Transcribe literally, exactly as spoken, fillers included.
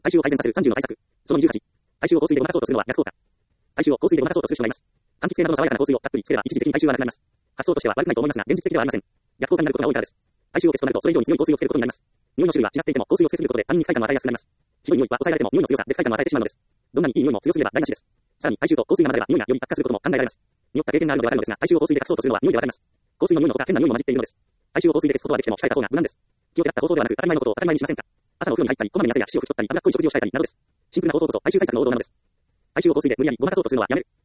体臭を改善させるさんじゅうの対策。そのにじゅうはち。体臭を香水でごまかそうとするのは逆効果。体臭を香水でごまかそうとする人がいます。柑橘系などの爽やかな香水をたっぷりつければ一時的に体臭はなくなります。発想としては悪くないと思いますが、現実的ではありません。逆効果になることが多いからです。体臭を消すとなると、それ以上に強い香水をつけることになります。匂いの種類は違っていても、香水をつけすぎることで他人に不快感を与えやすくなります。ひどい匂いは抑えられても、匂いの強さで不快感を与えてしまうのです。どんなにいい匂いも強すぎれば台無しです。さらに、体臭と香水が混ざれば、匂いがより悪化することも考えられます。匂った経験があるのでわかるのですが、体臭を香水で隠そうとするのは匂いでわかります。香水の匂いのほか変な匂いも混じっているのです。体臭を香水で消すことはできても控えた方が無難です。気を手だった方法ではなく、当たり前のことを当たり前にしませんか。朝のお風呂に入ったり、こまめに汗や皮脂を拭き取ったり、脂っこい食事を控えたりなどです。シンプルな方法こそ体臭対策の王道なのです。体臭を香水で無理やりごまかそうとするのはやめる。